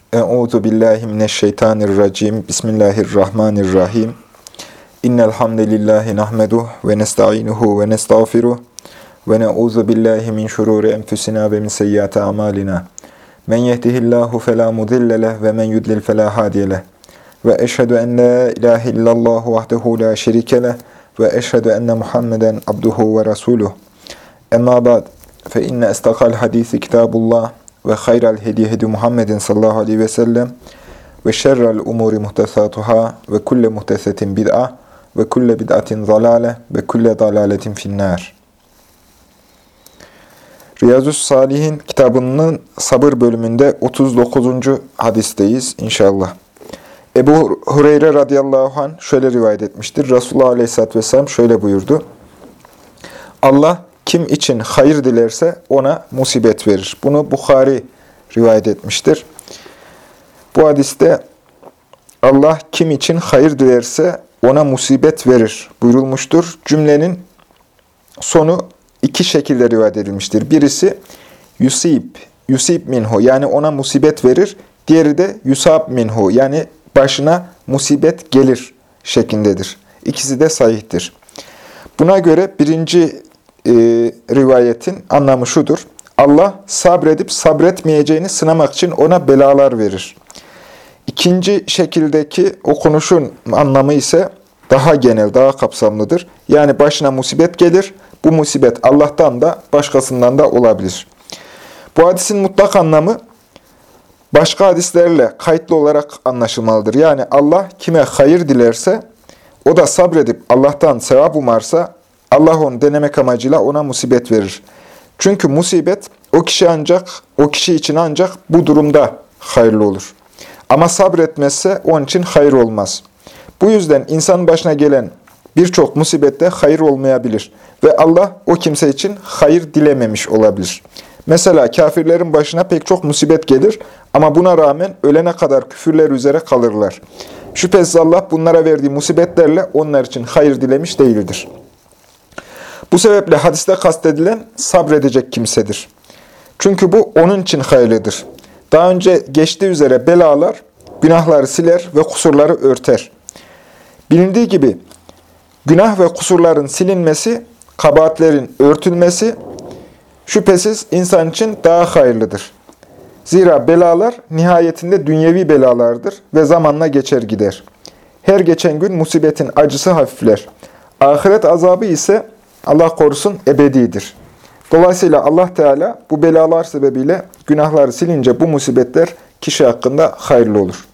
Euzu billahi mineşşeytanirracim. Bismillahirrahmanirrahim. İnnel hamdelellahi nahmeduhu ve nestainuhu ve nestağfiruh ve na'uzu billahi min şururi enfusina ve min seyyiati amalina. Men yehdihillahu fela mudille leh ve men yudlil fela hadiye leh. Ve eşhedü en la ilahe illallah vahdehu la şerike leh ve eşhedü enne Muhammeden abduhu ve resuluh. Emma ba'd. Fe inne estakal hadisi kitabullah ve hayral hediye hedi Muhammedin sallallahu aleyhi ve sellem ve şerrel umuri muhtesatuhâ ve kulle muhtesetin bid'a ve kulle bid'atin zalâle ve kulle dalâletin finnâr. Riyazu's-Salihin kitabının sabır bölümünde 39. hadisteyiz inşallah. Ebu Hureyre radıyallahu anh şöyle rivayet etmiştir. Resulullah aleyhisselatü vesselam şöyle buyurdu. Allah kim için hayır dilerse ona musibet verir. Bunu Bukhari rivayet etmiştir. Bu hadiste Allah kim için hayır dilerse ona musibet verir buyurulmuştur. Cümlenin sonu iki şekilde rivayet edilmiştir. Birisi yusib minhu yani ona musibet verir. Diğeri de yusab minhu yani başına musibet gelir şeklindedir. İkisi de sahihtir. Buna göre birinci rivayetin anlamı şudur. Allah sabredip sabretmeyeceğini sınamak için ona belalar verir. İkinci şekildeki okunuşun anlamı ise daha genel, daha kapsamlıdır. Yani başına musibet gelir. Bu musibet Allah'tan da başkasından da olabilir. Bu hadisin mutlak anlamı başka hadislerle kayıtlı olarak anlaşılmalıdır. Yani Allah kime hayır dilerse, o da sabredip Allah'tan sevap umarsa, Allah onu denemek amacıyla ona musibet verir. Çünkü musibet o kişi için ancak bu durumda hayırlı olur. Ama sabretmezse onun için hayır olmaz. Bu yüzden insanın başına gelen birçok musibette hayır olmayabilir. Ve Allah o kimse için hayır dilememiş olabilir. Mesela kafirlerin başına pek çok musibet gelir ama buna rağmen ölene kadar küfürler üzere kalırlar. Şüphesiz Allah bunlara verdiği musibetlerle onlar için hayır dilemiş değildir. Bu sebeple hadiste kastedilen sabredecek kimsedir. Çünkü bu onun için hayırlıdır. Daha önce geçtiği üzere belalar günahları siler ve kusurları örter. Bilindiği gibi günah ve kusurların silinmesi, kabahatlerin örtülmesi şüphesiz insan için daha hayırlıdır. Zira belalar nihayetinde dünyevi belalardır ve zamanla geçer gider. Her geçen gün musibetin acısı hafifler. Ahiret azabı ise Allah korusun ebedidir. Dolayısıyla Allah Teala bu belalar sebebiyle günahları silince bu musibetler kişi hakkında hayırlı olur.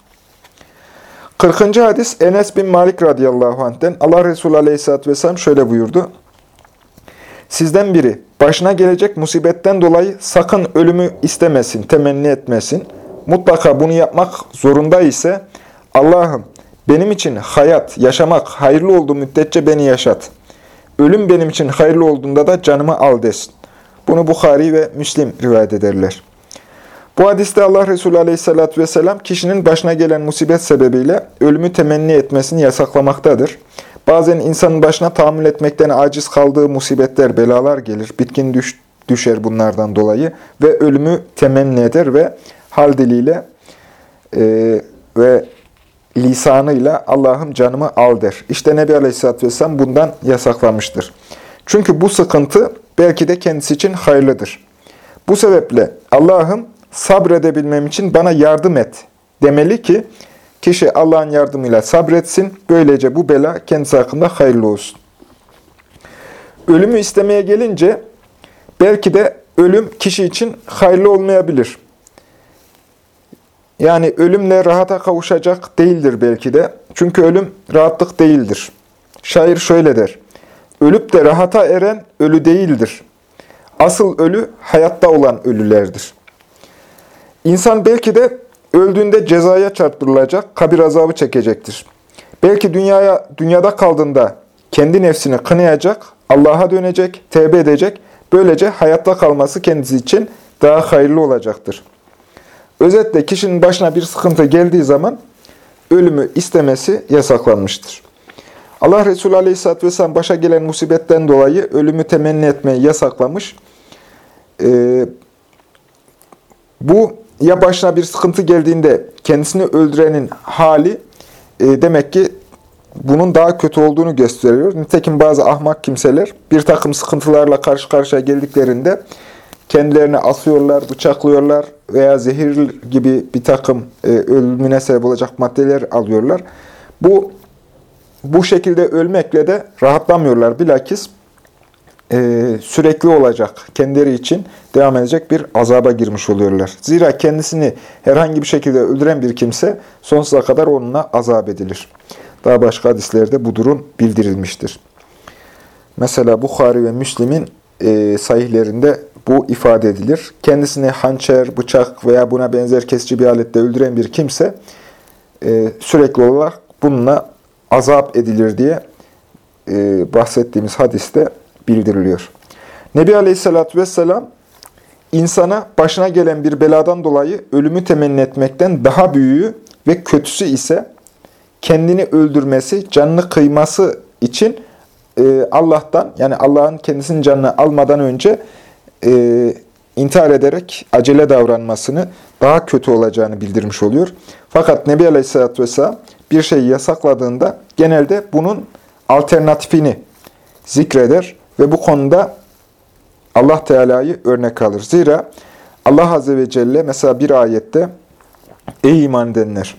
40. hadis Enes bin Malik radıyallahu anh'ten Allah Resulü aleyhisselatü vesselam şöyle buyurdu. Sizden biri başına gelecek musibetten dolayı sakın ölümü istemesin, temenni etmesin. Mutlaka bunu yapmak zorunda ise Allah'ım benim için hayat, yaşamak hayırlı olduğu müddetçe beni yaşat. Ölüm benim için hayırlı olduğunda da canımı al desin. Bunu Bukhari ve Müslim rivayet ederler. Bu hadiste Allah Resulü aleyhissalatü vesselam kişinin başına gelen musibet sebebiyle ölümü temenni etmesini yasaklamaktadır. Bazen insanın başına tahammül etmekten aciz kaldığı musibetler, belalar gelir. Bitkin düşer bunlardan dolayı ve ölümü temenni eder ve hal diliyle ve lisanıyla Allah'ım canımı al der. İşte Nebi Aleyhisselatü Vesselam bundan yasaklamıştır. Çünkü bu sıkıntı belki de kendisi için hayırlıdır. Bu sebeple Allah'ım sabredebilmem için bana yardım et demeli ki kişi Allah'ın yardımıyla sabretsin. Böylece bu bela kendisi hakkında hayırlı olsun. Ölümü istemeye gelince belki de ölüm kişi için hayırlı olmayabilir. Yani ölümle rahata kavuşacak değildir belki de. Çünkü ölüm rahatlık değildir. Şair şöyle der. Ölüp de rahata eren ölü değildir. Asıl ölü hayatta olan ölülerdir. İnsan belki de öldüğünde cezaya çarptırılacak, kabir azabı çekecektir. Belki dünyada kaldığında kendi nefsini kınayacak, Allah'a dönecek, tevbe edecek. Böylece hayatta kalması kendisi için daha hayırlı olacaktır. Özetle kişinin başına bir sıkıntı geldiği zaman ölümü istemesi yasaklanmıştır. Allah Resulü Aleyhisselatü Vesselam başa gelen musibetten dolayı ölümü temenni etmeyi yasaklamış. Bu ya başına bir sıkıntı geldiğinde kendisini öldürenin hali demek ki bunun daha kötü olduğunu gösteriyor. Nitekim bazı ahmak kimseler bir takım sıkıntılarla karşı karşıya geldiklerinde kendilerini asıyorlar, bıçaklıyorlar veya zehir gibi bir takım ölümüne sebep olacak maddeler alıyorlar. Bu şekilde ölmekle de rahatlamıyorlar. Bilakis sürekli olacak, kendileri için devam edecek bir azaba girmiş oluyorlar. Zira kendisini herhangi bir şekilde öldüren bir kimse sonsuza kadar onunla azap edilir. Daha başka hadislerde bu durum bildirilmiştir. Mesela Bukhari ve Müslim'in sahihlerinde bu ifade edilir. Kendisini hançer, bıçak veya buna benzer kesici bir aletle öldüren bir kimse sürekli olarak bununla azap edilir diye bahsettiğimiz hadiste bildiriliyor. Nebi Aleyhisselatü Vesselam, insana başına gelen bir beladan dolayı ölümü temenni etmekten daha büyüğü ve kötüsü ise kendini öldürmesi, canını kıyması için Allah'tan, yani Allah'ın kendisinin canını almadan önce intihar ederek acele davranmasını, daha kötü olacağını bildirmiş oluyor. Fakat Nebi Aleyhisselatü Vesselam bir şeyi yasakladığında genelde bunun alternatifini zikreder ve bu konuda Allah Teala'yı örnek alır. Zira Allah Azze ve Celle mesela bir ayette ey iman edenler!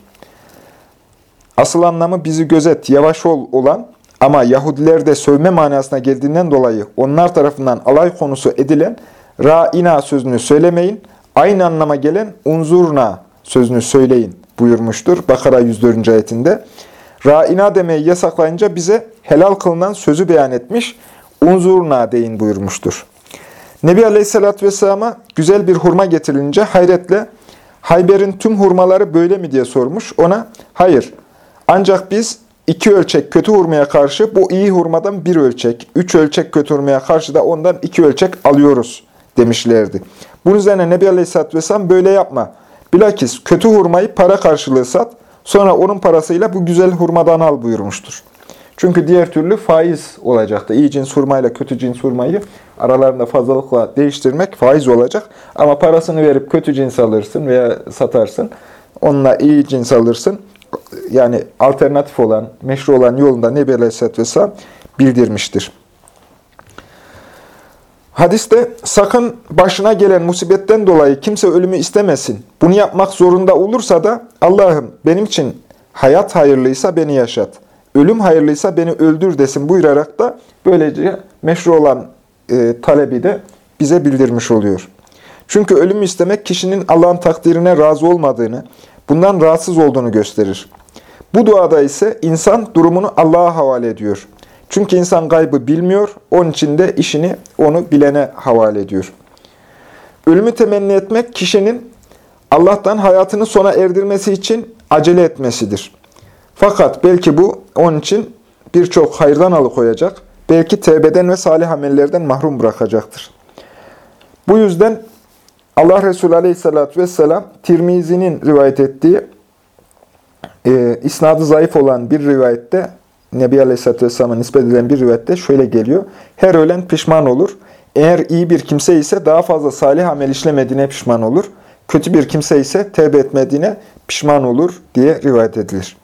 Asıl anlamı bizi gözet, yavaş ol olan ama Yahudilerde sövme manasına geldiğinden dolayı onlar tarafından alay konusu edilen ra'ina sözünü söylemeyin, aynı anlama gelen unzurna sözünü söyleyin buyurmuştur Bakara 104. ayetinde. Ra'ina demeyi yasaklayınca bize helal kılınan sözü beyan etmiş, unzurna deyin buyurmuştur. Nebi Aleyhisselatü Vesselam'a güzel bir hurma getirilince hayretle Hayber'in tüm hurmaları böyle mi diye sormuş. Ona hayır, ancak biz 2 ölçek kötü hurmaya karşı bu iyi hurmadan 1 ölçek, 3 ölçek kötü hurmaya karşı da ondan 2 ölçek alıyoruz demişlerdi. Bunun üzerine Nebi Aleyhisselatü Vesselam böyle yapma. Bilakis kötü hurmayı para karşılığı sat, sonra onun parasıyla bu güzel hurmadan al buyurmuştur. Çünkü diğer türlü faiz olacaktı. İyi cins hurmayla kötü cins hurmayı aralarında fazlalıkla değiştirmek faiz olacak. Ama parasını verip kötü cins alırsın veya satarsın. Onunla iyi cins alırsın. Yani alternatif olan, meşru olan yolunda Nebi Aleyhisselatü Vesselam bildirmiştir. Hadiste sakın başına gelen musibetten dolayı kimse ölümü istemesin. Bunu yapmak zorunda olursa da Allah'ım benim için hayat hayırlıysa beni yaşat, ölüm hayırlıysa beni öldür desin buyurarak da böylece meşru olan talebi de bize bildirmiş oluyor. Çünkü ölümü istemek kişinin Allah'ın takdirine razı olmadığını, bundan rahatsız olduğunu gösterir. Bu duada ise insan durumunu Allah'a havale ediyor. Çünkü insan gaybı bilmiyor, onun için de işini onu bilene havale ediyor. Ölümü temenni etmek kişinin Allah'tan hayatını sona erdirmesi için acele etmesidir. Fakat belki bu onun için birçok hayırdan alıkoyacak, belki tevbeden ve salih amellerden mahrum bırakacaktır. Bu yüzden Allah Resulü Aleyhisselatü Vesselam Tirmizi'nin rivayet ettiği isnadı zayıf olan bir rivayette, Nebi Aleyhisselatü Vesselam'a nispet edilen bir rivayette şöyle geliyor. Her ölen pişman olur. Eğer iyi bir kimse ise daha fazla salih amel işlemediğine pişman olur. Kötü bir kimse ise tevbe etmediğine pişman olur diye rivayet edilir.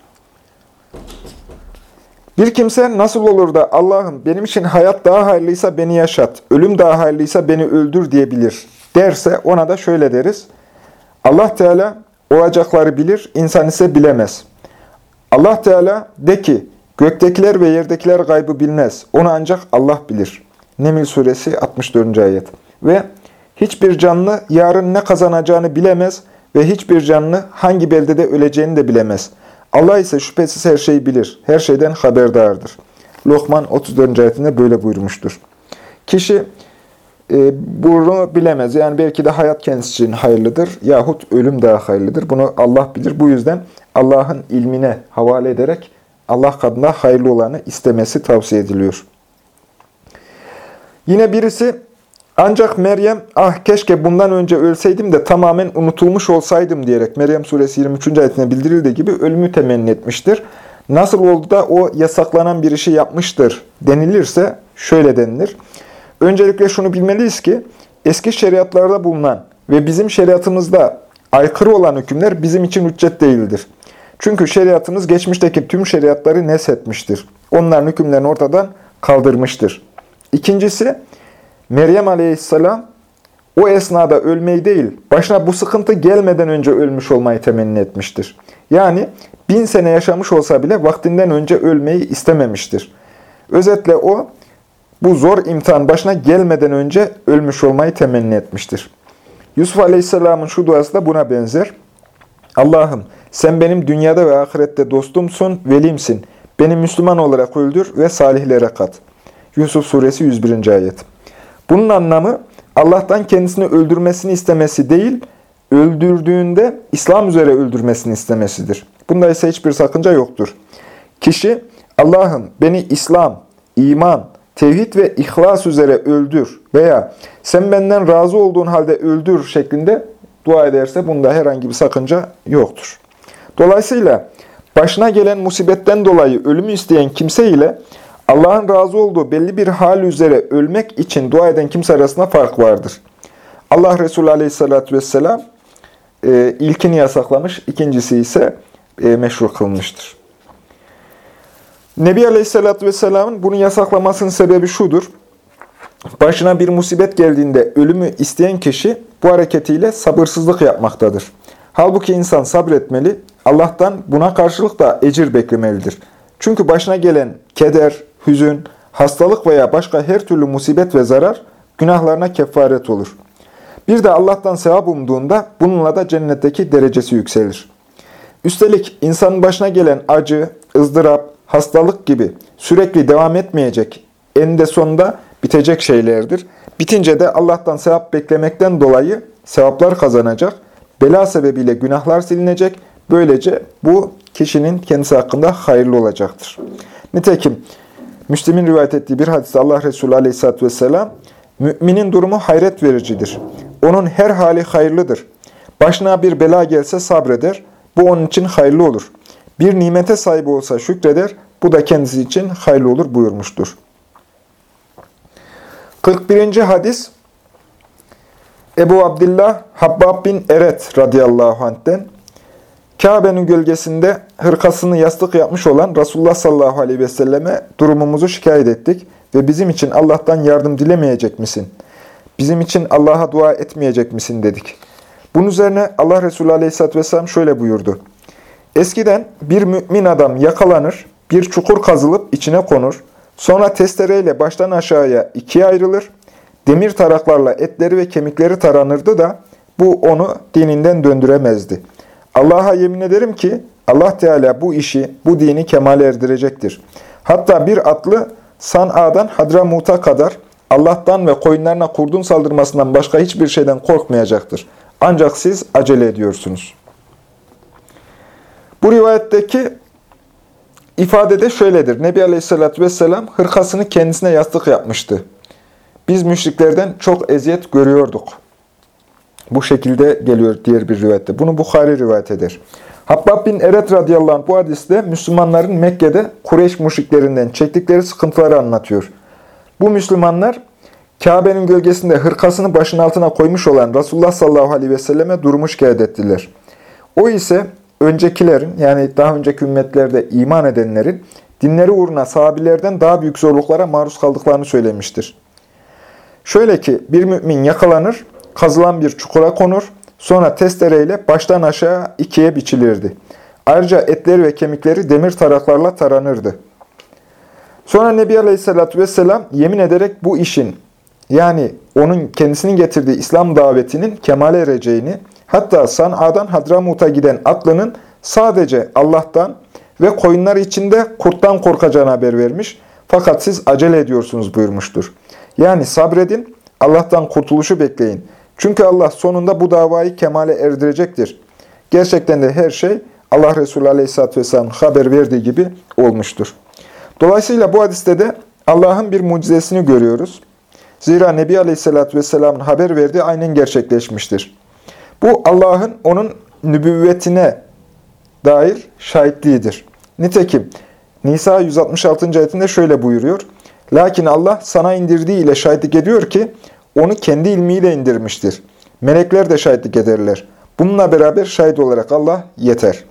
Bir kimse nasıl olur da Allah'ım benim için hayat daha hayırlıysa beni yaşat, ölüm daha hayırlıysa beni öldür diyebilir derse ona da şöyle deriz. Allah Teala olacakları bilir, insan ise bilemez. Allah Teala de ki, göktekiler ve yerdekiler gaybı bilmez. Onu ancak Allah bilir. Neml suresi 64. ayet. Ve hiçbir canlı yarın ne kazanacağını bilemez ve hiçbir canlı hangi beldede öleceğini de bilemez. Allah ise şüphesiz her şeyi bilir, her şeyden haberdardır. Lokman 34. ayetinde böyle buyurmuştur. Kişi bunu bilemez. Yani belki de hayat kendisi için hayırlıdır yahut ölüm daha hayırlıdır. Bunu Allah bilir. Bu yüzden Allah'ın ilmine havale ederek Allah katında hayırlı olanı istemesi tavsiye ediliyor. Yine birisi ancak Meryem keşke bundan önce ölseydim de tamamen unutulmuş olsaydım diyerek Meryem suresi 23. ayetine bildirildiği gibi ölümü temenni etmiştir. Nasıl oldu da o yasaklanan bir işi yapmıştır denilirse şöyle denilir. Öncelikle şunu bilmeliyiz ki eski şeriatlarda bulunan ve bizim şeriatımızda aykırı olan hükümler bizim için hüccet değildir. Çünkü şeriatımız geçmişteki tüm şeriatları neshetmiştir. Onların hükümlerini ortadan kaldırmıştır. İkincisi, Meryem Aleyhisselam o esnada ölmeyi değil, başına bu sıkıntı gelmeden önce ölmüş olmayı temenni etmiştir. Yani 1000 sene yaşamış olsa bile vaktinden önce ölmeyi istememiştir. Özetle o, bu zor imtihan başına gelmeden önce ölmüş olmayı temenni etmiştir. Yusuf Aleyhisselam'ın şu duası da buna benzer. Allah'ım sen benim dünyada ve ahirette dostumsun, velimsin. Beni Müslüman olarak öldür ve salihlere kat. Yusuf Suresi 101. ayet. Bunun anlamı Allah'tan kendisini öldürmesini istemesi değil, öldürdüğünde İslam üzere öldürmesini istemesidir. Bunda ise hiçbir sakınca yoktur. Kişi Allah'ım beni İslam, iman, tevhid ve ihlas üzere öldür veya sen benden razı olduğun halde öldür şeklinde dua ederse bunda herhangi bir sakınca yoktur. Dolayısıyla başına gelen musibetten dolayı ölümü isteyen kimse ile Allah'ın razı olduğu belli bir hal üzere ölmek için dua eden kimse arasında fark vardır. Allah Resulü Aleyhisselatü Vesselam ilkini yasaklamış, ikincisi ise meşru kılmıştır. Nebi Aleyhisselatü Vesselam'ın bunu yasaklamasının sebebi şudur. Başına bir musibet geldiğinde ölümü isteyen kişi bu hareketiyle sabırsızlık yapmaktadır. Halbuki insan sabretmeli, Allah'tan buna karşılık da ecir beklemelidir. Çünkü başına gelen keder, hüzün, hastalık veya başka her türlü musibet ve zarar günahlarına kefaret olur. Bir de Allah'tan sevap umduğunda bununla da cennetteki derecesi yükselir. Üstelik insanın başına gelen acı, ızdırap, hastalık gibi sürekli devam etmeyecek, eninde sonunda bitecek şeylerdir. Bitince de Allah'tan sevap beklemekten dolayı sevaplar kazanacak, bela sebebiyle günahlar silinecek. Böylece bu kişinin kendisi hakkında hayırlı olacaktır. Nitekim Müslim'in rivayet ettiği bir hadiste Allah Resulü Aleyhisselatü Vesselam, müminin durumu hayret vericidir. Onun her hali hayırlıdır. Başına bir bela gelse sabreder, bu onun için hayırlı olur. Bir nimete sahip olsa şükreder, bu da kendisi için hayırlı olur buyurmuştur. 41. hadis Ebu Abdillah Habbab bin Eret radıyallahu anh'ten, Kabe'nin gölgesinde hırkasını yastık yapmış olan Resulullah sallallahu aleyhi ve selleme durumumuzu şikayet ettik ve bizim için Allah'tan yardım dilemeyecek misin? Bizim için Allah'a dua etmeyecek misin dedik. Bunun üzerine Allah Resulü aleyhisselatü vesselam şöyle buyurdu. Eskiden bir mümin adam yakalanır, bir çukur kazılıp içine konur, sonra testereyle baştan aşağıya ikiye ayrılır, demir taraklarla etleri ve kemikleri taranırdı da bu onu dininden döndüremezdi. Allah'a yemin ederim ki Allah Teala bu işi, bu dini kemale erdirecektir. Hatta bir atlı San'a'dan Hadramut'a kadar Allah'tan ve koyunlarına kurdun saldırmasından başka hiçbir şeyden korkmayacaktır. Ancak siz acele ediyorsunuz. Bu rivayetteki ifade de şöyledir. Nebi Aleyhisselatü Vesselam hırkasını kendisine yastık yapmıştı. Biz müşriklerden çok eziyet görüyorduk. Bu şekilde geliyor diğer bir rivayette. Bunu Bukhari rivayet eder. Habbab bin Eret radıyallahu anh bu hadiste Müslümanların Mekke'de Kureyş müşriklerinden çektikleri sıkıntıları anlatıyor. Bu Müslümanlar Kabe'nin gölgesinde hırkasını başının altına koymuş olan Resulullah sallallahu aleyhi ve selleme durumu şikayet ettiler. O ise öncekilerin yani daha önceki ümmetlerde iman edenlerin dinleri uğruna sahabilerden daha büyük zorluklara maruz kaldıklarını söylemiştir. Şöyle ki bir mümin yakalanır, kazılan bir çukura konur, sonra testereyle baştan aşağı ikiye biçilirdi. Ayrıca etleri ve kemikleri demir taraklarla taranırdı. Sonra Nebi Aleyhisselatü Vesselam yemin ederek bu işin, yani onun kendisinin getirdiği İslam davetinin kemale ereceğini, hatta San'a'dan Hadramut'a giden atlının sadece Allah'tan ve koyunlar içinde kurttan korkacağını haber vermiş. Fakat siz acele ediyorsunuz buyurmuştur. Yani sabredin, Allah'tan kurtuluşu bekleyin. Çünkü Allah sonunda bu davayı kemale erdirecektir. Gerçekten de her şey Allah Resulü Aleyhisselatü Vesselam'ın haber verdiği gibi olmuştur. Dolayısıyla bu hadiste de Allah'ın bir mucizesini görüyoruz. Zira Nebi Aleyhisselatü Vesselam'ın haber verdiği aynen gerçekleşmiştir. Bu Allah'ın onun nübüvvetine dair şahitliğidir. Nitekim Nisa 166. ayetinde şöyle buyuruyor. Lakin Allah sana indirdiği ile şahitlik ediyor ki onu kendi ilmiyle indirmiştir. Melekler de şahitlik ederler. Bununla beraber şahit olarak Allah yeter.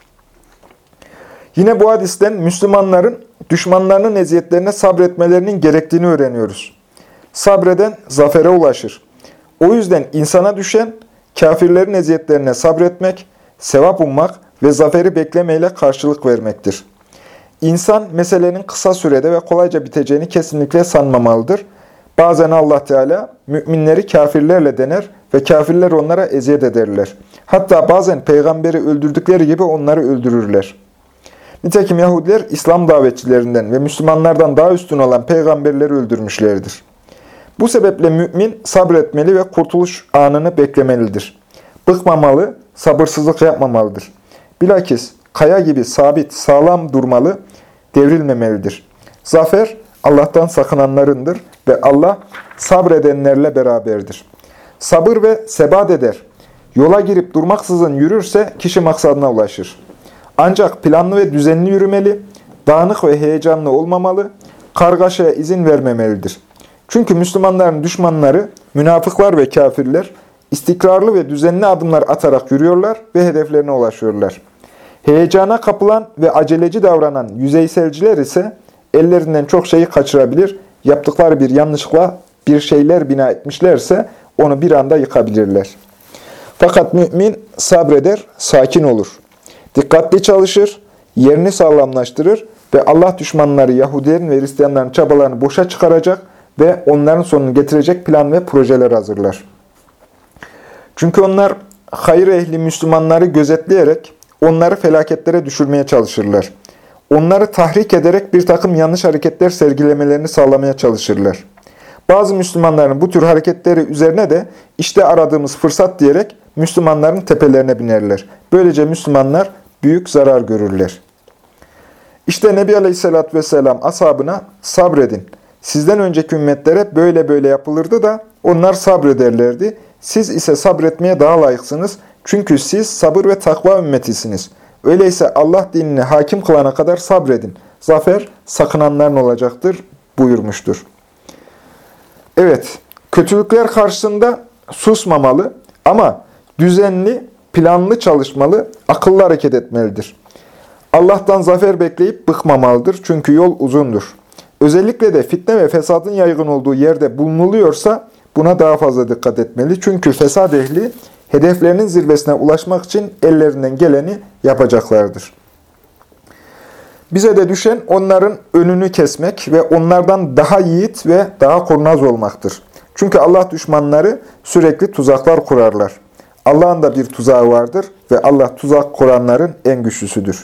Yine bu hadisten Müslümanların düşmanlarının eziyetlerine sabretmelerinin gerektiğini öğreniyoruz. Sabreden zafere ulaşır. O yüzden insana düşen kafirlerin eziyetlerine sabretmek, sevap ummak ve zaferi beklemeyle karşılık vermektir. İnsan meselenin kısa sürede ve kolayca biteceğini kesinlikle sanmamalıdır. Bazen Allah Teala müminleri kafirlerle dener ve kafirler onlara eziyet ederler. Hatta bazen peygamberi öldürdükleri gibi onları öldürürler. Nitekim Yahudiler İslam davetçilerinden ve Müslümanlardan daha üstün olan peygamberleri öldürmüşlerdir. Bu sebeple mümin sabretmeli ve kurtuluş anını beklemelidir. Bıkmamalı, sabırsızlık yapmamalıdır. Bilakis kaya gibi sabit, sağlam durmalı, devrilmemelidir. Zafer Allah'tan sakınanlarındır ve Allah sabredenlerle beraberdir. Sabır ve sebat eder. Yola girip durmaksızın yürürse kişi maksadına ulaşır. Ancak planlı ve düzenli yürümeli, dağınık ve heyecanlı olmamalı, kargaşaya izin vermemelidir. Çünkü Müslümanların düşmanları, münafıklar ve kafirler, istikrarlı ve düzenli adımlar atarak yürüyorlar ve hedeflerine ulaşıyorlar. Heyecana kapılan ve aceleci davranan yüzeyselciler ise ellerinden çok şeyi kaçırabilir, yaptıkları bir yanlışlıkla bir şeyler bina etmişlerse onu bir anda yıkabilirler. Fakat mümin sabreder, sakin olur. Dikkatli çalışır, yerini sağlamlaştırır ve Allah düşmanları Yahudilerin ve Hristiyanların çabalarını boşa çıkaracak ve onların sonunu getirecek plan ve projeler hazırlar. Çünkü onlar hayır ehli Müslümanları gözetleyerek onları felaketlere düşürmeye çalışırlar. Onları tahrik ederek bir takım yanlış hareketler sergilemelerini sağlamaya çalışırlar. Bazı Müslümanların bu tür hareketleri üzerine de işte aradığımız fırsat diyerek Müslümanların tepelerine binerler. Böylece Müslümanlar büyük zarar görürler. İşte Nebi Aleyhisselatü Vesselam ashabına sabredin. Sizden önceki ümmetlere böyle böyle yapılırdı da onlar sabrederlerdi. Siz ise sabretmeye daha layıksınız. Çünkü siz sabır ve takva ümmetisiniz. Öyleyse Allah dinini hakim kılana kadar sabredin. Zafer sakınanların olacaktır buyurmuştur. Evet, kötülükler karşısında susmamalı ama düzenli, planlı çalışmalı, akıllı hareket etmelidir. Allah'tan zafer bekleyip bıkmamalıdır çünkü yol uzundur. Özellikle de fitne ve fesadın yaygın olduğu yerde bulunuluyorsa buna daha fazla dikkat etmeli. Çünkü fesad ehli hedeflerinin zirvesine ulaşmak için ellerinden geleni yapacaklardır. Bize de düşen onların önünü kesmek ve onlardan daha yiğit ve daha kurnaz olmaktır. Çünkü Allah düşmanları sürekli tuzaklar kurarlar. Allah'ın da bir tuzağı vardır ve Allah tuzak kuranların en güçlüsüdür.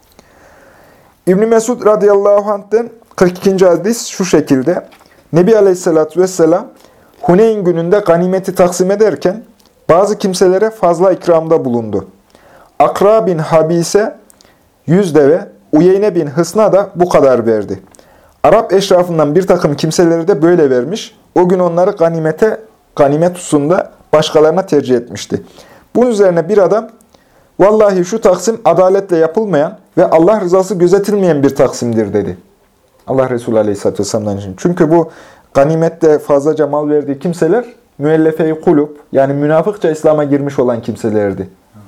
İbn Mesud radıyallahu anh'ten 42. hadis şu şekilde: Nebi Aleyhisselatü Vesselam Huneyn gününde ganimeti taksim ederken bazı kimselere fazla ikramda bulundu. Akra bin Habise 100 deve, Uyeyne bin Hısna da bu kadar verdi. Arap eşrafından bir takım kimseleri de böyle vermiş. O gün onları ganimet hususunda başkalarına tercih etmişti. Bunun üzerine bir adam, vallahi şu taksim adaletle yapılmayan ve Allah rızası gözetilmeyen bir taksimdir dedi. Allah Resulü Aleyhisselatü Vesselam'dan için. Çünkü bu ganimette fazlaca mal verdiği kimseler müellefe-i kulub, yani münafıkça İslam'a girmiş olan kimselerdi.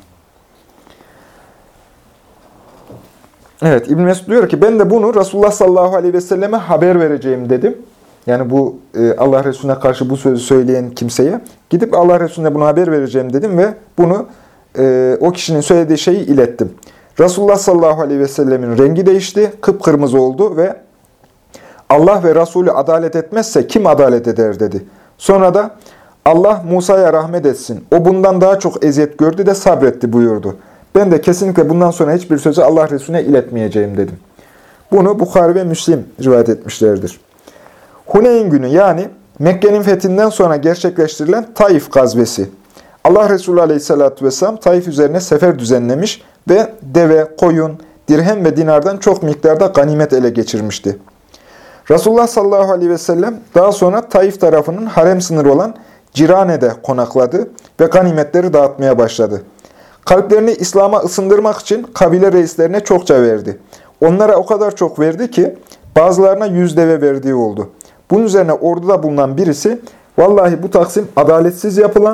Evet, İbn Mesud diyor ki ben de bunu Resulullah sallallahu aleyhi ve selleme haber vereceğim dedim. Yani bu Allah Resulüne karşı bu sözü söyleyen kimseye gidip Allah Resulüne bunu haber vereceğim dedim ve bunu o kişinin söylediği şeyi ilettim. Resulullah sallallahu aleyhi ve sellemin rengi değişti, kıpkırmızı oldu ve Allah ve Resulü adalet etmezse kim adalet eder dedi. Sonra da Allah Musa'ya rahmet etsin. O bundan daha çok eziyet gördü de sabretti buyurdu. Ben de kesinlikle bundan sonra hiçbir sözü Allah Resulüne iletmeyeceğim dedim. Bunu Bukhari ve Müslim rivayet etmişlerdir. Huneyn günü yani Mekke'nin fethinden sonra gerçekleştirilen Taif gazvesi. Allah Resulü Aleyhisselatü Vesselam Taif üzerine sefer düzenlemiş ve deve, koyun, dirhem ve dinardan çok miktarda ganimet ele geçirmişti. Resulullah sallallahu aleyhi ve sellem daha sonra Taif tarafının harem sınırı olan Cirane'de konakladı ve ganimetleri dağıtmaya başladı. Kalplerini İslam'a ısındırmak için kabile reislerine çokça verdi. Onlara o kadar çok verdi ki bazılarına 100 deve verdiği oldu. Bunun üzerine orduda bulunan birisi, vallahi bu taksim adaletsiz yapılan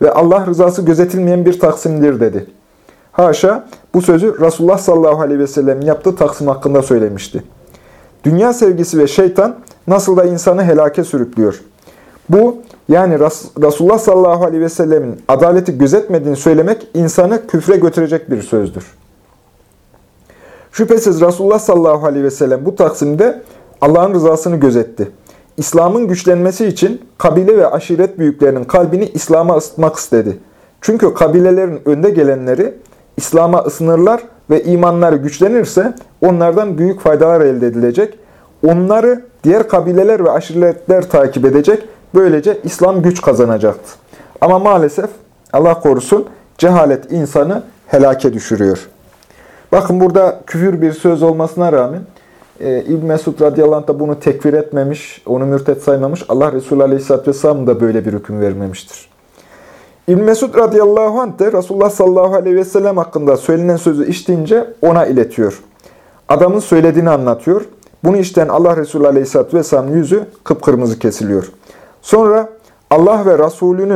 ve Allah rızası gözetilmeyen bir taksimdir dedi. Haşa, bu sözü Resulullah sallallahu aleyhi ve sellem'in yaptığı taksim hakkında söylemişti. Dünya sevgisi ve şeytan nasıl da insanı helake sürüklüyor. Bu, yani Resulullah sallallahu aleyhi ve sellemin adaleti gözetmediğini söylemek insanı küfre götürecek bir sözdür. Şüphesiz Resulullah sallallahu aleyhi ve sellem bu taksimde Allah'ın rızasını gözetti. İslam'ın güçlenmesi için kabile ve aşiret büyüklerinin kalbini İslam'a ısıtmak istedi. Çünkü kabilelerin önde gelenleri İslam'a ısınırlar ve imanları güçlenirse onlardan büyük faydalar elde edilecek. Onları diğer kabileler ve aşiretler takip edecek. Böylece İslam güç kazanacaktı. Ama maalesef Allah korusun cehalet insanı helake düşürüyor. Bakın burada küfür bir söz olmasına rağmen İbn Mesud radıyallahu anh da bunu tekfir etmemiş, onu mürtet saymamış. Allah Resulü aleyhisselatü vesselam da böyle bir hüküm vermemiştir. İbn Mesud radıyallahu anh de Resulullah sallallahu aleyhi ve sellem hakkında söylenen sözü işitince ona iletiyor. Adamın söylediğini anlatıyor. Bunu işiten Allah Resulü aleyhisselatü vesselamın yüzü kıpkırmızı kesiliyor. Sonra Allah ve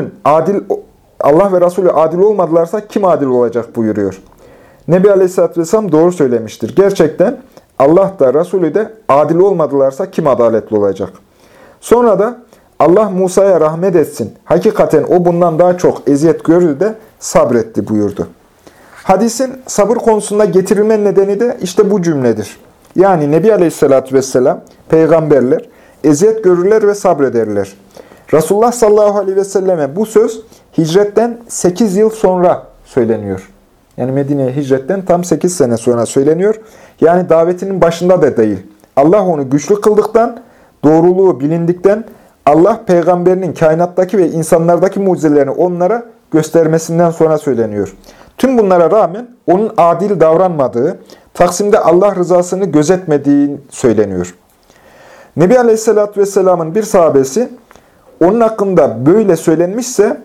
Resulü adil olmadılarsa kim adil olacak buyuruyor. Nebi Aleyhisselatü Vesselam doğru söylemiştir. Gerçekten Allah da Resulü de adil olmadılarsa kim adaletli olacak? Sonra da Allah Musa'ya rahmet etsin. Hakikaten o bundan daha çok eziyet gördü de sabretti buyurdu. Hadisin sabır konusunda getirilme nedeni de işte bu cümledir. Yani Nebi Aleyhisselatü Vesselam, peygamberler eziyet görürler ve sabrederler. Resulullah sallallahu aleyhi ve selleme bu söz hicretten 8 yıl sonra söyleniyor. Yani Medine'ye hicretten tam 8 sene sonra söyleniyor. Yani davetinin başında da değil. Allah onu güçlü kıldıktan, doğruluğu bilindikten, Allah peygamberinin kainattaki ve insanlardaki mucizelerini onlara göstermesinden sonra söyleniyor. Tüm bunlara rağmen onun adil davranmadığı, Taksim'de Allah rızasını gözetmediği söyleniyor. Nebi Aleyhisselatü Vesselam'ın bir sahabesi, onun hakkında böyle söylenmişse,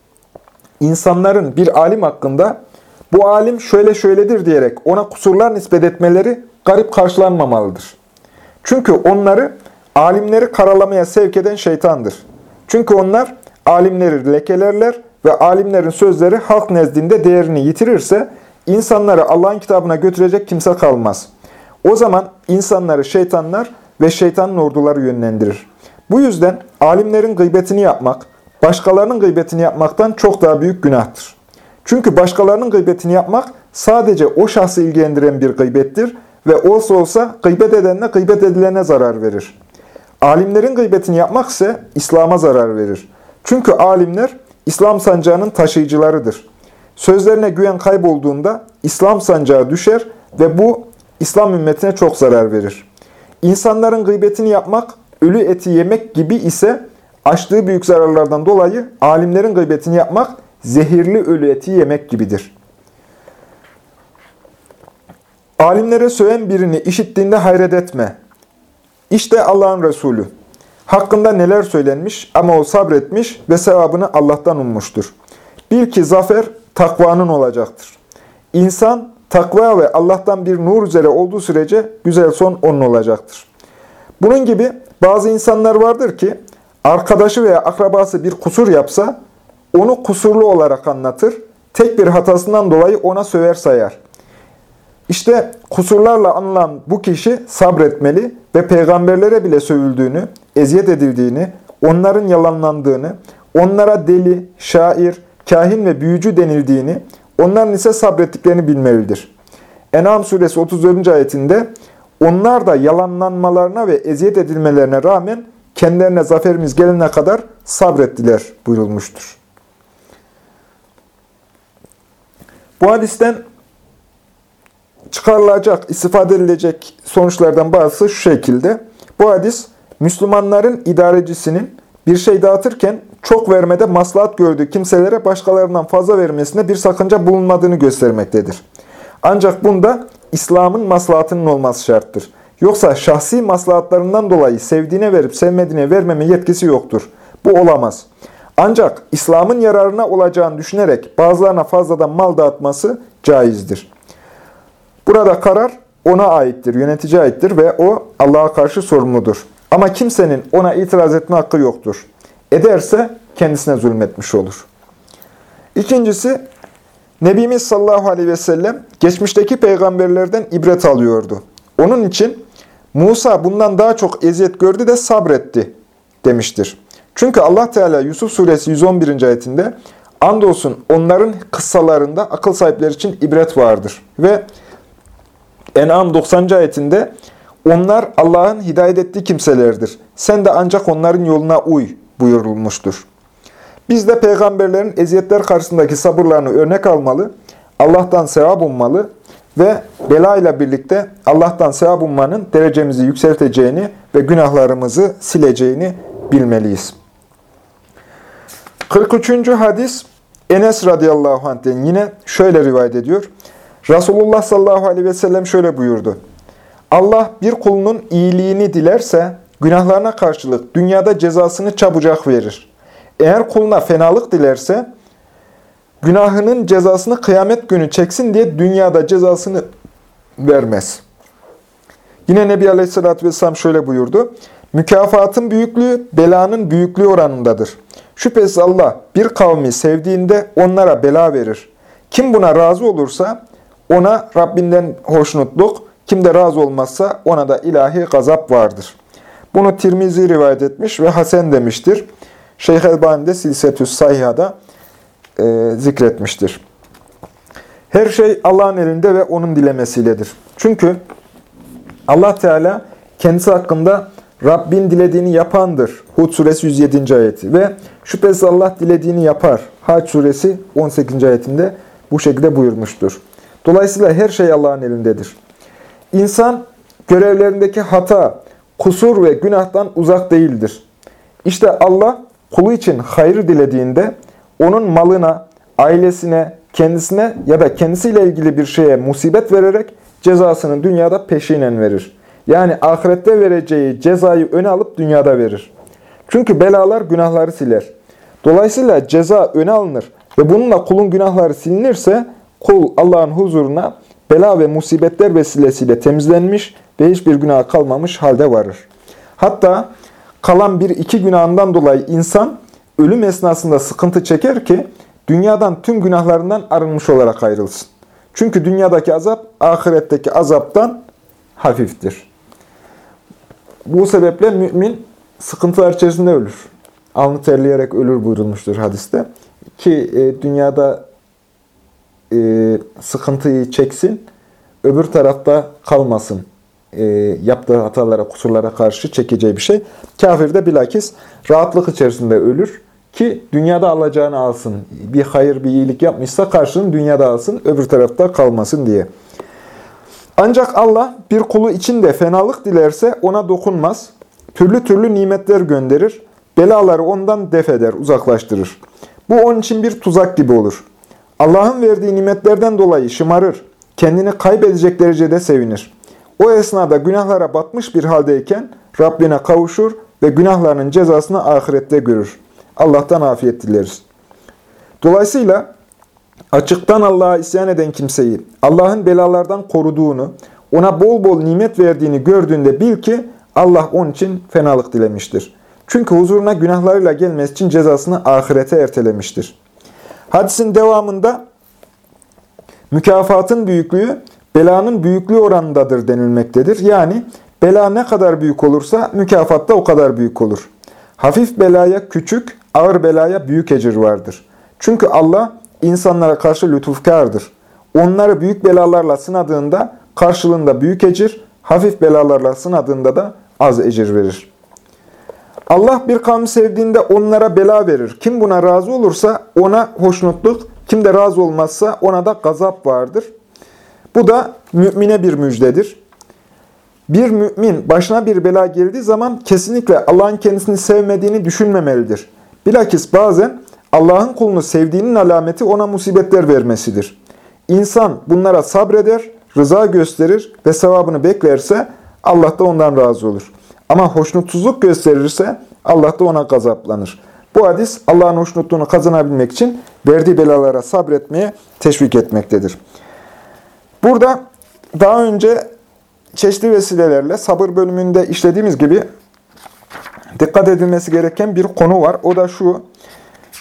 insanların bir alim hakkında bu alim şöyle şöyledir diyerek ona kusurlar nispet etmeleri garip karşılanmamalıdır. Çünkü onları, alimleri karalamaya sevk eden şeytandır. Çünkü onlar alimleri lekelerler ve alimlerin sözleri halk nezdinde değerini yitirirse, insanları Allah'ın kitabına götürecek kimse kalmaz. O zaman insanları şeytanlar ve şeytanın orduları yönlendirir. Bu yüzden alimlerin gıybetini yapmak, başkalarının gıybetini yapmaktan çok daha büyük günahtır. Çünkü başkalarının gıybetini yapmak sadece o şahsı ilgilendiren bir gıybettir ve olsa olsa gıybet edenle gıybet edilene zarar verir. Alimlerin gıybetini yapmak ise İslam'a zarar verir. Çünkü alimler İslam sancağının taşıyıcılarıdır. Sözlerine güven kaybolduğunda İslam sancağı düşer ve bu İslam ümmetine çok zarar verir. İnsanların gıybetini yapmak, ölü eti yemek gibi ise açtığı büyük zararlardan dolayı alimlerin gıybetini yapmak, zehirli ölü eti yemek gibidir. Alimlere söven birini işittiğinde hayret etme. İşte Allah'ın Resulü. Hakkında neler söylenmiş ama o sabretmiş ve sevabını Allah'tan ummuştur. Bil ki zafer takvanın olacaktır. İnsan takva ve Allah'tan bir nur üzere olduğu sürece güzel son onun olacaktır. Bunun gibi bazı insanlar vardır ki arkadaşı veya akrabası bir kusur yapsa onu kusurlu olarak anlatır, tek bir hatasından dolayı ona söver sayar. İşte kusurlarla anılan bu kişi sabretmeli ve peygamberlere bile sövüldüğünü, eziyet edildiğini, onların yalanlandığını, onlara deli, şair, kahin ve büyücü denildiğini, onların ise sabrettiklerini bilmelidir. En'am suresi 34. ayetinde, onlar da yalanlanmalarına ve eziyet edilmelerine rağmen kendilerine zaferimiz gelene kadar sabrettiler buyurulmuştur. Bu hadisten çıkarılacak, istifade edilecek sonuçlardan bazısı şu şekilde. Bu hadis, Müslümanların idarecisinin bir şey dağıtırken çok vermede maslahat gördüğü kimselere başkalarından fazla vermesinde bir sakınca bulunmadığını göstermektedir. Ancak bunda İslam'ın maslahatının olması şarttır. Yoksa şahsi maslahatlarından dolayı sevdiğine verip sevmediğine vermeme yetkisi yoktur. Bu olamaz. Ancak İslam'ın yararına olacağını düşünerek bazılarına fazladan mal dağıtması caizdir. Burada karar ona aittir, yönetici aittir ve o Allah'a karşı sorumludur. Ama kimsenin ona itiraz etme hakkı yoktur. Ederse kendisine zulmetmiş olur. İkincisi, Nebimiz sallallahu aleyhi ve sellem geçmişteki peygamberlerden ibret alıyordu. Onun için Musa bundan daha çok eziyet gördü de sabretti demiştir. Çünkü Allah Teala Yusuf suresi 111. ayetinde andolsun onların kıssalarında akıl sahipleri için ibret vardır. Ve En'am 90. ayetinde onlar Allah'ın hidayet ettiği kimselerdir. Sen de ancak onların yoluna uy buyurulmuştur. Biz de peygamberlerin eziyetler karşısındaki sabırlarını örnek almalı, Allah'tan sevap ummalı ve bela ile birlikte Allah'tan sevap ummanın derecemizi yükselteceğini ve günahlarımızı sileceğini bilmeliyiz. 43. hadis Enes radıyallahu anh'ten yine şöyle rivayet ediyor. Resulullah sallallahu aleyhi ve sellem şöyle buyurdu. Allah bir kulunun iyiliğini dilerse günahlarına karşılık dünyada cezasını çabucak verir. Eğer kuluna fenalık dilerse günahının cezasını kıyamet günü çeksin diye dünyada cezasını vermez. Yine Nebi Aleyhisselatü Vesselam şöyle buyurdu. Mükafatın büyüklüğü belanın büyüklüğü oranındadır. Şüphesiz Allah bir kavmi sevdiğinde onlara bela verir. Kim buna razı olursa ona Rabbinden hoşnutluk, kim de razı olmazsa ona da ilahi gazap vardır. Bunu Tirmizi rivayet etmiş ve Hasan demiştir. Şeyh Elbani de Silsetü's Sahiha'da zikretmiştir. Her şey Allah'ın elinde ve O'nun dilemesiyledir. Çünkü Allah Teala kendisi hakkında Rabbin dilediğini yapandır. Hud suresi 107. ayeti ve şüphesiz Allah dilediğini yapar. Hac suresi 18. ayetinde bu şekilde buyurmuştur. Dolayısıyla her şey Allah'ın elindedir. İnsan görevlerindeki hata, kusur ve günahtan uzak değildir. İşte Allah kulu için hayrı dilediğinde onun malına, ailesine, kendisine ya da kendisiyle ilgili bir şeye musibet vererek cezasını dünyada peşinen verir. Yani ahirette vereceği cezayı öne alıp dünyada verir. Çünkü belalar günahları siler. Dolayısıyla ceza öne alınır ve bununla kulun günahları silinirse kul Allah'ın huzuruna bela ve musibetler vesilesiyle temizlenmiş ve hiçbir günah kalmamış halde varır. Hatta kalan bir iki günahından dolayı insan ölüm esnasında sıkıntı çeker ki dünyadan tüm günahlarından arınmış olarak ayrılsın. Çünkü dünyadaki azap ahiretteki azaptan hafiftir. Bu sebeple mümin sıkıntılar içerisinde ölür. Alnı terleyerek ölür buyurulmuştur hadiste. Ki dünyada sıkıntıyı çeksin, öbür tarafta kalmasın. Yaptığı hatalara, kusurlara karşı çekeceği bir şey. Kafir de bilakis rahatlık içerisinde ölür ki dünyada alacağını alsın. Bir hayır, bir iyilik yapmışsa karşılığını dünyada alsın, öbür tarafta kalmasın diye. Ancak Allah bir kulu için de fenalık dilerse ona dokunmaz. Türlü türlü nimetler gönderir. Belaları ondan def eder, uzaklaştırır. Bu onun için bir tuzak gibi olur. Allah'ın verdiği nimetlerden dolayı şımarır. Kendini kaybedecek derecede sevinir. O esnada günahlara batmış bir haldeyken Rabbine kavuşur ve günahlarının cezasını ahirette görür. Allah'tan afiyet dileriz. Dolayısıyla açıktan Allah'a isyan eden kimseyi Allah'ın belalardan koruduğunu, ona bol bol nimet verdiğini gördüğünde bil ki Allah onun için fenalık dilemiştir. Çünkü huzuruna günahlarıyla gelmesi için cezasını ahirete ertelemiştir. Hadisin devamında mükafatın büyüklüğü belanın büyüklüğü oranındadır denilmektedir. Yani bela ne kadar büyük olursa mükafat da o kadar büyük olur. Hafif belaya küçük, ağır belaya büyük ecir vardır. Çünkü Allah insanlara karşı lütufkardır. Onları büyük belalarla sınadığında karşılığında büyük ecir, hafif belalarla sınadığında da az ecir verir. Allah bir kavmi sevdiğinde onlara bela verir. Kim buna razı olursa ona hoşnutluk, kim de razı olmazsa ona da gazap vardır. Bu da mümine bir müjdedir. Bir mümin başına bir bela geldiği zaman kesinlikle Allah'ın kendisini sevmediğini düşünmemelidir. Bilakis bazen Allah'ın kulunu sevdiğinin alameti ona musibetler vermesidir. İnsan bunlara sabreder, rıza gösterir ve sevabını beklerse Allah da ondan razı olur. Ama hoşnutsuzluk gösterirse Allah da ona gazaplanır. Bu hadis Allah'ın hoşnutluğunu kazanabilmek için verdiği belalara sabretmeye teşvik etmektedir. Burada daha önce çeşitli vesilelerle sabır bölümünde işlediğimiz gibi dikkat edilmesi gereken bir konu var. O da şu: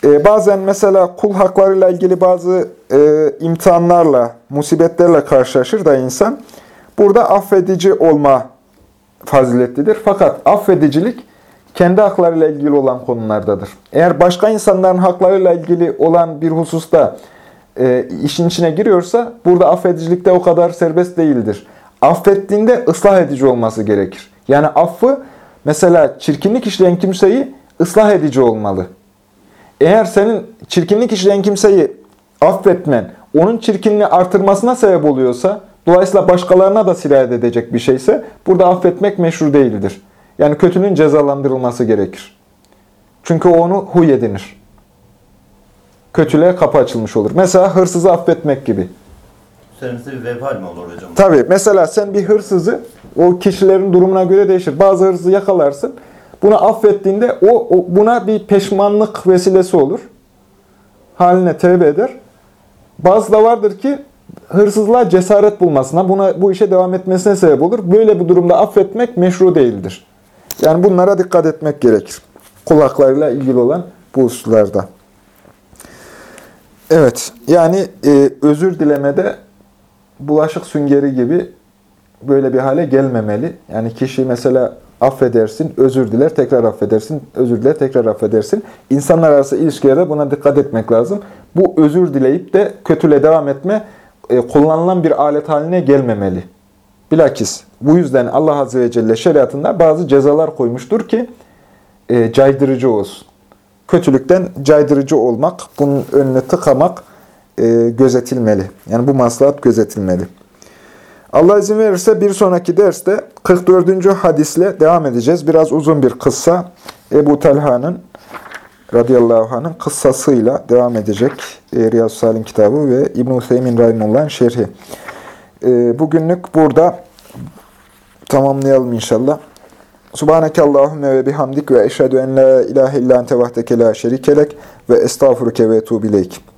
Bazen mesela kul haklarıyla ilgili bazı imtihanlarla, musibetlerle karşılaşır da insan. Burada affedici olma faziletlidir. Fakat affedicilik kendi haklarıyla ilgili olan konulardadır. Eğer başka insanların haklarıyla ilgili olan bir hususta işin içine giriyorsa burada affedicilik de o kadar serbest değildir. Affettiğinde ıslah edici olması gerekir. Yani affı mesela çirkinlik işleyen kimseyi ıslah edici olmalı. Eğer senin çirkinlik işleyen kimseyi affetmen, onun çirkinliği artırmasına sebep oluyorsa, dolayısıyla başkalarına da sirayet edecek bir şeyse, burada affetmek meşru değildir. Yani kötünün cezalandırılması gerekir. Çünkü o onu huy edinir. Kötülüğe kapı açılmış olur. Mesela hırsızı affetmek gibi. Üzerinizde bir vebal mi olur hocam? Tabii. Mesela sen bir hırsızı, o kişilerin durumuna göre değişir. Bazı hırsızı yakalarsın. Bunu affettiğinde buna bir peşmanlık vesilesi olur. Haline tevbe eder. Bazı da vardır ki hırsızlığa cesaret bulmasına, bu işe devam etmesine sebep olur. Böyle bir durumda affetmek meşru değildir. Yani bunlara dikkat etmek gerekir. Kul haklarıyla ilgili olan bu hususlarda. Evet, yani özür dilemede bulaşık süngeri gibi böyle bir hale gelmemeli. Yani kişi mesela affedersin, özür diler, tekrar affedersin, özür diler, tekrar affedersin. İnsanlar arası ilişkilerde buna dikkat etmek lazım. Bu özür dileyip de kötüle devam etme kullanılan bir alet haline gelmemeli. Bilakis bu yüzden Allah Azze ve Celle şeriatında bazı cezalar koymuştur ki caydırıcı olsun. Kötülükten caydırıcı olmak, bunun önüne tıkamak gözetilmeli. Yani bu maslahat gözetilmeli. Allah izin verirse bir sonraki derste 44. hadisle devam edeceğiz. Biraz uzun bir kıssa. Ebu Talha'nın radıyallahu anh'ın kıssasıyla devam edecek. Riyaz-ı Salih'in kitabı ve İbn-i Ütheymin Rahimullah'ın şerhi. Bugünlük burada tamamlayalım inşallah. Subhaneke Allahümme ve bihamdik ve eşhedü en la ilahe illa ente vahdeke la şerikelek ve estağfuruke ve etubu ileyk.